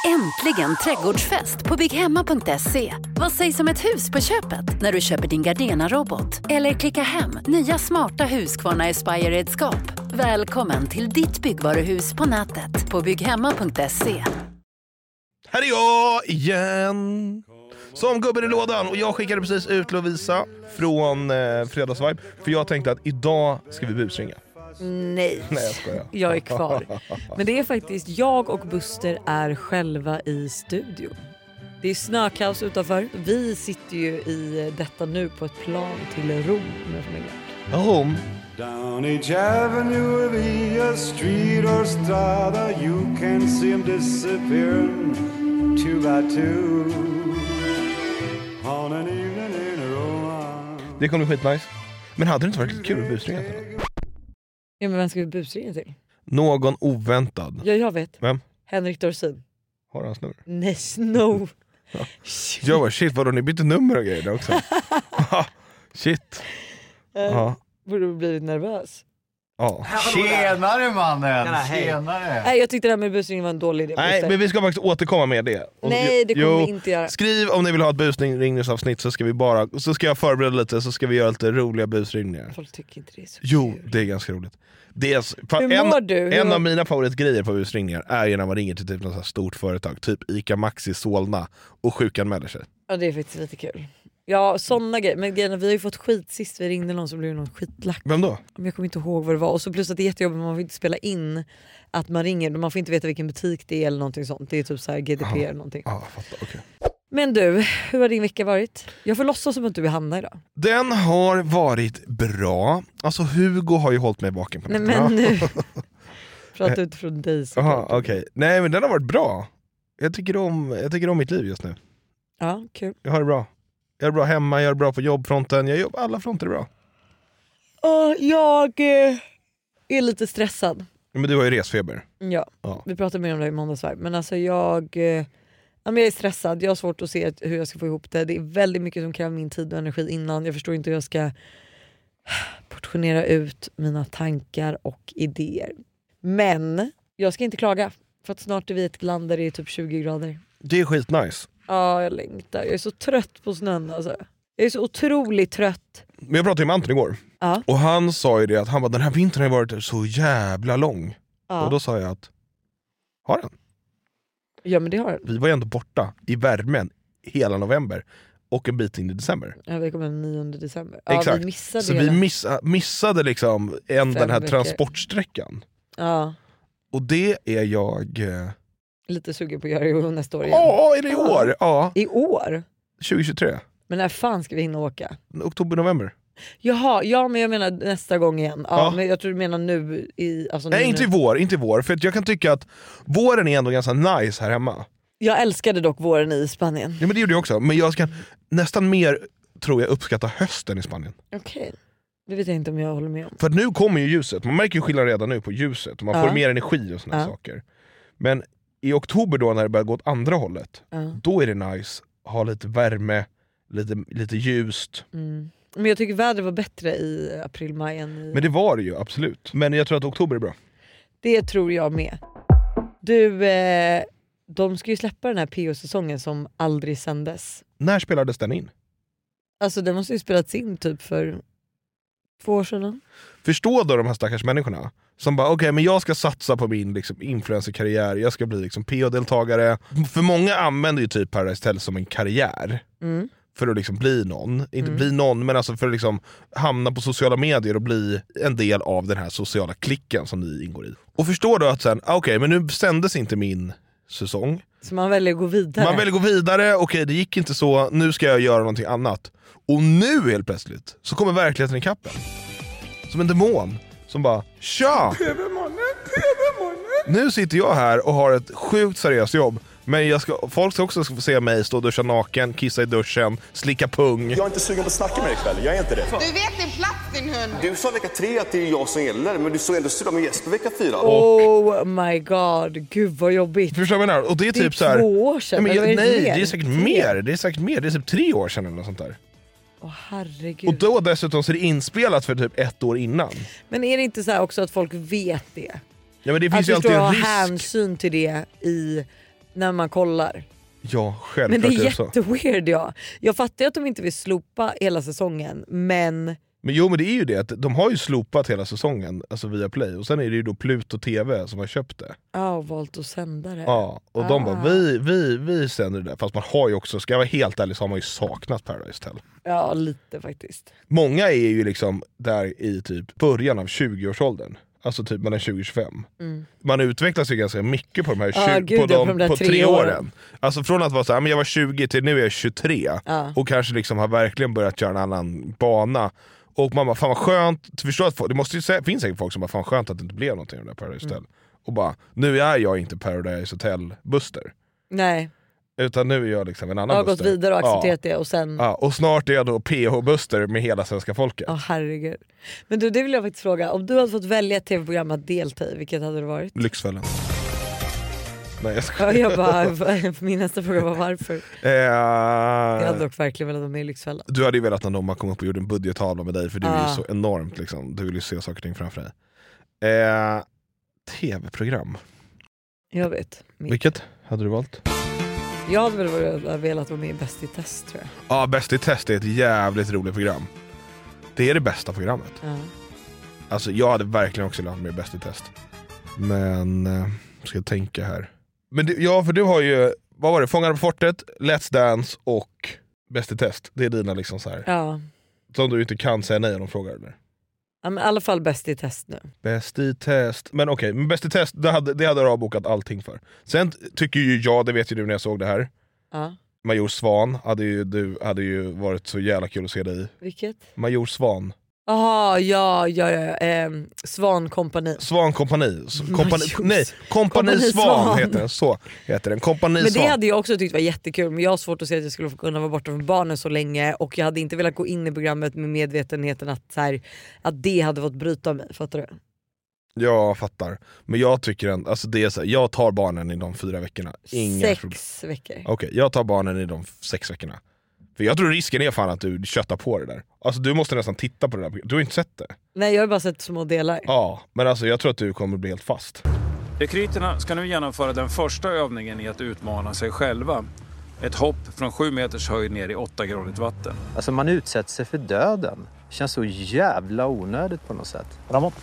Äntligen trädgårdsfest på bygghemma.se. Vad sägs om ett hus på köpet när du köper din Gardena-robot? Eller klicka hem nya smarta Husqvarna Aspire-redskap. Välkommen till ditt byggvaruhus på nätet på bygghemma.se. Här är jag igen som gubben i lådan, och jag skickade precis ut Lovisa från Fredagsvibe, för jag tänkte att idag ska vi busringa. Nej, jag skojar. Jag är kvar. Men det är faktiskt jag och Buster är själva i studion. Det är snökaos utanför. Vi sitter ju i detta nu på ett plan till Rom med familjen. Rom? Down each avenue of a street or strada, you can see them disappearing two by two on an evening in Rome. Det kommer bli skitnice. Men hade det inte varit kul att busringa till någon? Ja, men vem ska vi busringa till? Någon oväntad. Ja, jag vet. Vem? Henrik Dorsin. Har han hans nummer? Nej, no. Ja. Jag var shit, vadå, ni bytte nummer och grejer också? Shit. Ja. Borde du blivit nervös? Ja. Tjenare mannen! Tjenare! Nej, jag tyckte det här med busringen var en dålig idé. Nej, men vi ska faktiskt återkomma med det. Nej, det kommer vi inte göra. Skriv om ni vill ha ett busringningsavsnitt, så ska jag förbereda lite, så ska vi göra lite roliga busringningar. Folk tycker inte det är så Jo, kul. det är ganska roligt. Det är, Hur mår du? En av mina favoritgrejer på busringningar är ju när man ringer till typ något så här stort företag, typ Ica Maxi Solna, och sjukanmäler sig. Ja, det är faktiskt lite kul. Ja, sådana grejer. Men grejerna, vi har ju fått skit sist vi ringde någon som blev någon skitlack. Vem då? Men jag kommer inte ihåg vad det var. Och så plus att det är jättejobbigt, man får inte spela in att man ringer. Man får inte veta vilken butik det är eller någonting sånt. Det är typ så här GDPR eller någonting. Ja, fattar, okej. Men du, hur har din vecka varit? Jag får låtsas som att du är Hanna idag. Den har varit bra. Alltså Hugo har ju hållit mig vaken på Nej, nätterna. men nu prata utifrån dig. Jaha, okej. Nej, men den har varit bra. Jag tycker om mitt liv just nu. Ja, kul. Jag har det bra. Jag är bra hemma, jag är bra på jobbfronten. Alla fronter är bra. Jag är lite stressad. Men du har ju resfeber. Ja. Vi pratade mer om det i måndagsvibe. Men alltså jag är stressad. Jag har svårt att se hur jag ska få ihop det. Det är väldigt mycket som kräver min tid och energi innan. Jag förstår inte hur jag ska portionera ut mina tankar och idéer. Men jag ska inte klaga. För att snart är vi ett land där det är typ 20 grader. Det är skitnice. Ja, jag längtar. Jag är så trött på snön alltså. Jag är så otroligt trött. Men jag pratade med Anton igår. Ja. Och han sa ju det att den här vintern har varit så jävla lång. Ja. Och då sa jag att har den? Ja, men det har den. Vi var ju ändå borta i värmen hela november och en bit in i december. Ja, vi kommer den 9 december. Ja, exakt. Vi missade så hela. vi missade liksom den här veckor. transportsträckan. Ja. Och det är jag... Lite sugen på att göra det nästa år igen. Ja, är det i år? Ja. I år? 2023. Men när fan ska vi hinna åka? Oktober, november. Jaha, ja, men jag menar nästa gång igen. Ja, Ja. men jag tror du menar nu i... Alltså Nej, nu. inte i vår. För att jag kan tycka att våren är ändå ganska nice här hemma. Jag älskade dock våren i Spanien. Ja, men det gjorde jag också. Men jag ska nästan mer, tror jag, uppskatta hösten i Spanien. Okej. Det vet jag inte om jag håller med om. För att nu kommer ju ljuset. Man märker ju skillnad redan nu på ljuset. Och man får mer energi och såna saker. Men i oktober då, när det börjar gå åt andra hållet, då är det nice. Ha lite värme, lite ljust. Mm. Men jag tycker vädret var bättre i april, maj än i... Men det var det ju, absolut. Men jag tror att oktober är bra. Det tror jag med. Du, de ska ju släppa den här PO-säsongen som aldrig sändes. När spelades den in? Alltså den måste ju spelats in typ för 2 år sedan. Förstå då de här stackars människorna som bara, okej, men jag ska satsa på min liksom, influencerkarriär. Jag ska bli liksom, PO-deltagare. För många använder ju typ Paradise Hotel som en karriär. Mm. För att liksom bli någon. Inte bli någon, men alltså för att liksom hamna på sociala medier och bli en del av den här sociala klicken som ni ingår i. Och förstå då att sen, okej, men nu sändes inte min säsong. Så man väljer att gå vidare. Man väljer att gå vidare, okej, det gick inte så, nu ska jag göra någonting annat. Och nu helt plötsligt så kommer verkligheten i kappen. Som en demon som bara, tja! Nu sitter jag här och har ett sjukt seriöst jobb. Men folk ska också få se mig stå och duscha naken, kissa i duschen, slicka pung. Jag är inte sugen på att snacka med dig ikväll, jag är inte det. Du vet din plats, din hund. Du sa vecka 3 att det är jag som gäller, men du såg ändå sura med Jesper vecka 4. Oh my god, gud vad jobbigt. Förstår du vad jag menar? Och det är typ så här, 2 år sedan. nej, eller nej, mer? det är säkert mer. Det är säkert mer. Det är typ 3 år sedan eller något sånt där. Åh herregud. Och då dessutom så är det inspelat för typ 1 år innan. Men är det inte så här också att folk vet det? Ja, men det finns att ju du alltid står och en har risk. hänsyn till det i när man kollar. Ja, självklart. Men det är jätteweird, ja. Jag fattar att de inte vill slopa hela säsongen, men men det är ju det att de har ju slopat hela säsongen, alltså via Play, och sen är det ju då Pluto TV som har köpt det. Ja, och valt att sända det. Ja, och de bara, vi sänder det där. Fast man har ju också, ska jag vara helt ärlig, så har man ju saknat Paradise Hotel. Ja, lite faktiskt. Många är ju liksom där i typ början av 20-årsåldern. Alltså typ mellan 20-25. Man utvecklas ju ganska mycket på de här på 3 åren. Alltså från att vara så här, men jag var 20 till nu är jag 23. Och kanske liksom har verkligen börjat köra en annan bana. Och man bara, fan vad skönt. Förstå att det måste ju finns säkert folk som bara, fan skönt att det inte blev någonting av det där Paradise Hotel. Och bara, nu är jag inte Paradise Hotel-buster. Nej. Utan nu är jag liksom en annan buster. Jag har gått vidare och accepterat det och sen... Ja, och snart är jag då PH-buster med hela svenska folket. Herregud. Men du, det vill jag faktiskt fråga. Om du hade fått välja ett tv-program att delta i, vilket hade det varit? Lyxfällan. Nej, jag skojar. Min nästa fråga var varför. Jag hade dock verkligen velat vara med i Lyxfällan. Du hade ju velat när de kom upp och gjorde en budgettavla med dig, för du är ju så enormt liksom. Du vill ju se saker och ting framför dig. Tv-program. Jag vet. Vilket hade du valt? Jag hade väl velat vara med i Bäst i test, tror jag. Ja, Bäst i test är ett jävligt roligt program. Det är det bästa programmet. Alltså jag hade verkligen också velat med i Bäst i test. Men ska jag tänka här. Men för du har ju, vad var det? Fångarna på fortet, Let's Dance och Bäst i test. Det är dina liksom så här. Ja. Som du inte kan säga nej om de frågar eller? Ja, men i alla fall Bäst i test nu. Bäst i test. Men okej, men Bäst i test, det hade du avbokat allting för. Sen tycker ju jag, det vet ju du när jag såg det här. Major Svan hade ju varit så jävla kul att se dig i. Vilket? Major Svan. Jaha, ja. Svan Kompani. Svan Kompani. Kompani Svan heter den. Så heter den. Kompani Svan. Men det hade jag också tyckt var jättekul. Men jag har svårt att se att jag skulle kunna vara borta från barnen så länge. Och jag hade inte velat gå in i programmet med medvetenheten att det hade fått bryta mig. Fattar du? Jag fattar. Men jag tycker alltså det är så här, jag tar barnen i de 4 veckorna. 6 veckor. Okej, jag tar barnen i de 6 veckorna. För jag tror risken är fan att du köttar på det där. Alltså du måste nästan titta på det där. Du har inte sett det. Nej, jag har bara sett små delar. Ja, men alltså jag tror att du kommer bli helt fast. Rekryterna ska nu genomföra den första övningen i att utmana sig själva. Ett hopp från 7 meters höjd ner i 8-gradigt vatten. Alltså man utsätter sig för döden. Det känns så jävla onödigt på något sätt. Framåt.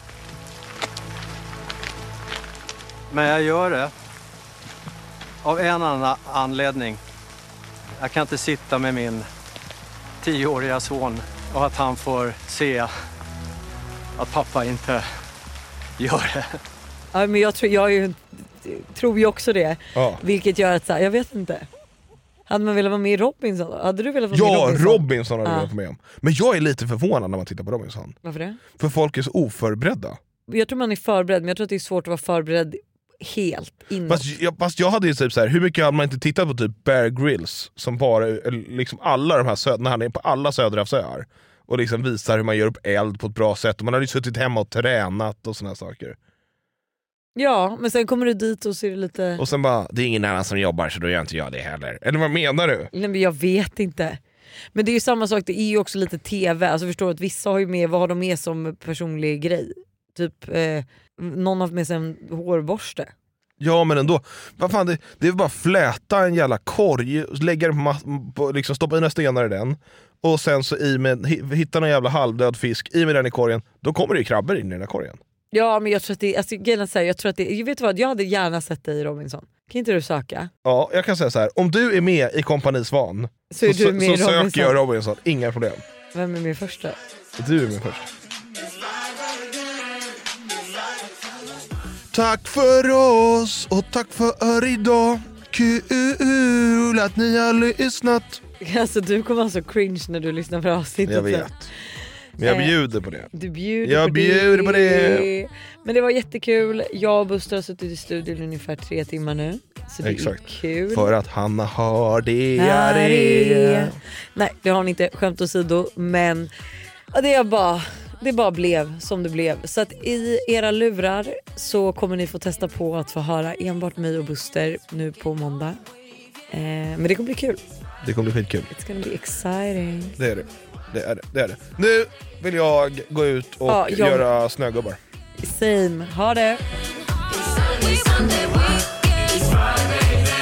Men jag gör det av en annan anledning. Jag kan inte sitta med min 10-åriga son och att han får se att pappa inte gör det. Ja, men jag tror ju också det. Ja. Vilket gör att jag vet inte. Hade man velat vara med i Robinson? Hade du velat vara med i Robinson? Ja, Robinson hade jag velat med om. Men jag är lite förvånad när man tittar på Robinson. Varför det? För folk är så oförberedda. Jag tror man är förberedd, men jag tror att det är svårt att vara förberedd helt innan. Fast jag hade ju typ så här, hur mycket hade man inte tittat på typ Bear Grylls som bara liksom alla de här när han är på alla söderhavsöar och liksom visar hur man gör upp eld på ett bra sätt, och man hade ju suttit hemma och tränat och såna här saker. Ja, men sen kommer du dit och ser det lite... Och sen bara, det är ingen annan som jobbar så då gör inte jag det heller. Eller vad menar du? Nej, men jag vet inte. Men det är ju samma sak, det är ju också lite tv. Alltså förstår du att vissa har ju med, vad har de med som personlig grej? Typ någon har med sig en hårborste. Ja, men ändå. Vad fan, det är bara fläta en jävla korg, lägga på, liksom stoppa i några stenar i den, och sen så hitta någon jävla halvdöd fisk i med den i korgen. Då kommer det ju krabbor in i den där korgen. Ja, men jag tror att det, alltså, jag tror att det, vet du vad, jag hade gärna sett dig i Robinson. Kan inte du söka? Ja, jag kan säga så här. Om du är med i Kompani Svan så söker jag Robinson, inga problem. Vem är med först då? Du är med först. Tack för oss och tack för idag. Kul att ni har lyssnat. Alltså du kommer alltså cringe när du lyssnar på avsnittet. Jag vet. Men jag bjuder på det. Du bjuder på det. Men det var jättekul. Jag och Buster har suttit i studion ungefär 3 timmar nu. Så det är kul. För att Hanna har diarré. Nej, det har ni inte, skämt åsido. Men det bara blev som det blev. Så att i era lurar så kommer ni få testa på att få höra enbart mig och Buster nu på måndag. Men det kommer bli kul. Det kommer bli skitkul. It's gonna be exciting. Det är det. Nu vill jag gå ut och göra snögubbar. Same. Ha det.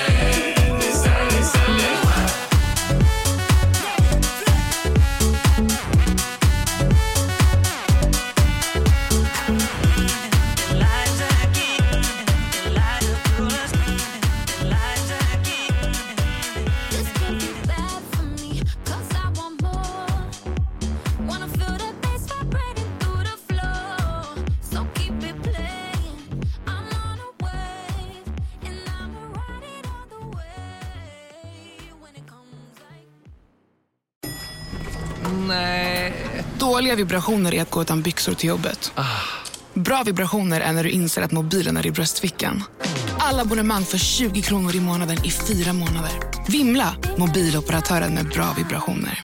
Dåliga vibrationer är att gå utan byxor till jobbet. Bra vibrationer är när du inser att mobilen är i bröstfickan. Alla abonnemang för 20 kronor i månaden i 4 månader. Vimla, mobiloperatören med bra vibrationer.